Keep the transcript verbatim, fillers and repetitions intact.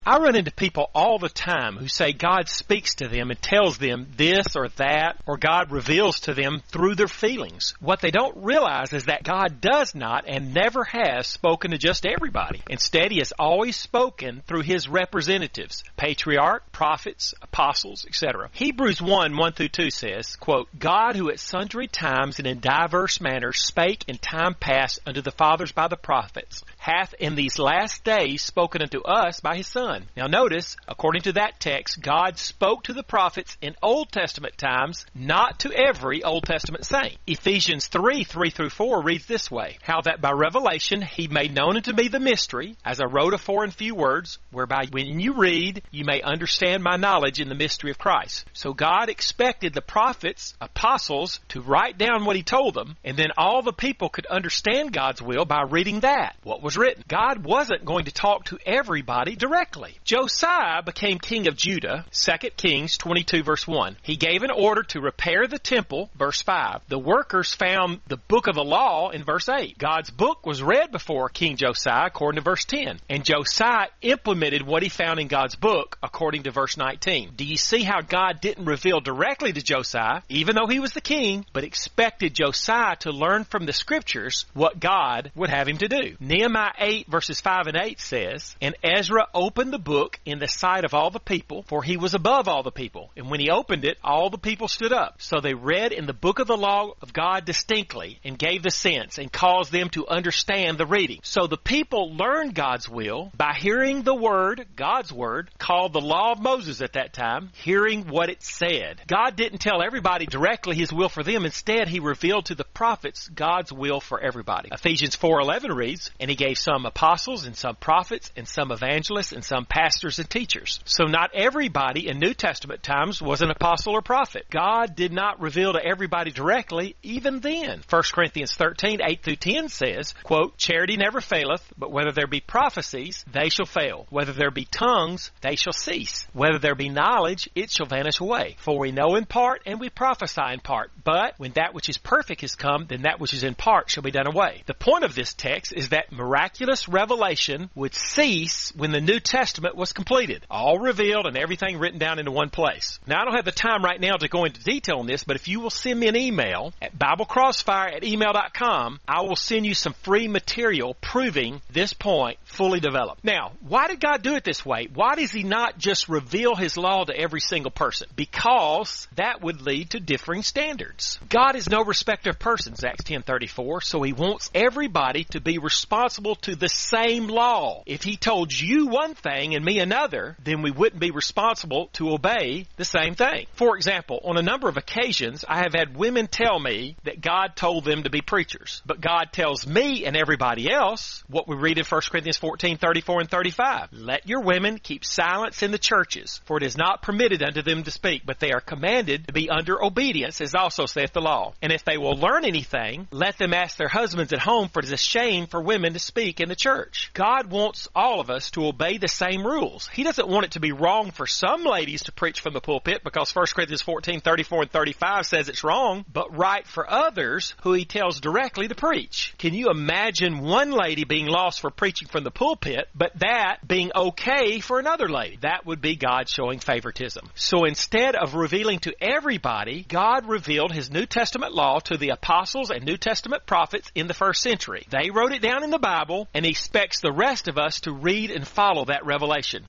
I run into people all the time who say God speaks to them and tells them this or that, or God reveals to them through their feelings. What they don't realize is that God does not and never has spoken to just everybody. Instead, He has always spoken through His representatives, patriarch, prophets, apostles, et cetera. Hebrews one, one through two says, quote, God who at sundry times and in diverse manners spake in time past unto the fathers by the prophets, hath in these last days spoken unto us by His Son. Now notice, according to that text, God spoke to the prophets in Old Testament times, not to every Old Testament saint. Ephesians three, three through four reads this way, how that by revelation He made known unto me the mystery, as I wrote afore in few words, whereby when you read, you may understand my knowledge in the mystery of Christ. So God expected the prophets, apostles, to write down what He told them, and then all the people could understand God's will by reading that, what was written. God wasn't going to talk to everybody directly. Josiah became king of Judah, Second Kings twenty-two verse one. He gave an order to repair the temple, verse five. The workers found the book of the law in verse eight. God's book was read before King Josiah, according to verse ten. And Josiah implemented what he found in God's book, according to verse nineteen. Do you see how God didn't reveal directly to Josiah, even though he was the king, but expected Josiah to learn from the scriptures what God would have him to do? Nehemiah eight verses five and eight says, and Ezra opened the book in the sight of all the people, for he was above all the people. And when he opened it, all the people stood up. So they read in the book of the law of God distinctly and gave the sense and caused them to understand the reading. So the people learned God's will by hearing the word, God's word, called the law of Moses at that time, hearing what it said. God didn't tell everybody directly His will for them. Instead, He revealed to the prophets God's will for everybody. Ephesians four eleven reads, and He gave some apostles and some prophets and some evangelists and some pastors and teachers. So not everybody in New Testament times was an apostle or prophet. God did not reveal to everybody directly even then. First Corinthians thirteen, eight through ten says, quote, charity never faileth, but whether there be prophecies, they shall fail. Whether there be tongues, they shall cease. Whether there be knowledge, it shall vanish away. For we know in part and we prophesy in part. But when that which is perfect is come, then that which is in part shall be done away. The point of this text is that miraculous revelation would cease when the New Testament was completed, all revealed and everything written down into one place. Now, I don't have the time right now to go into detail on this, but if you will send me an email at biblecrossfire at email dot com, I will send you some free material proving this point fully developed. Now, why did God do it this way? Why does He not just reveal His law to every single person? Because that would lead to differing standards. God is no respecter of persons, Acts ten thirty-four, so He wants everybody to be responsible to the same law. If He told you one thing and me another, then we wouldn't be responsible to obey the same thing. For example, on a number of occasions, I have had women tell me that God told them to be preachers. But God tells me and everybody else what we read in First Corinthians fourteen, thirty-four and thirty-five. Let your women keep silence in the churches, for it is not permitted unto them to speak, but they are commanded to be under obedience, as also saith the law. And if they will learn anything, let them ask their husbands at home, for it is a shame for women to speak in the church. God wants all of us to obey the same rules. He doesn't want it to be wrong for some ladies to preach from the pulpit because First Corinthians fourteen, thirty-four and thirty-five says it's wrong, but right for others who He tells directly to preach. Can you imagine one lady being lost for preaching from the pulpit, but that being okay for another lady? That would be God showing favoritism. So instead of revealing to everybody, God revealed His New Testament law to the apostles and New Testament prophets in the first century. They wrote it down in the Bible, and He expects the rest of us to read and follow that revelation.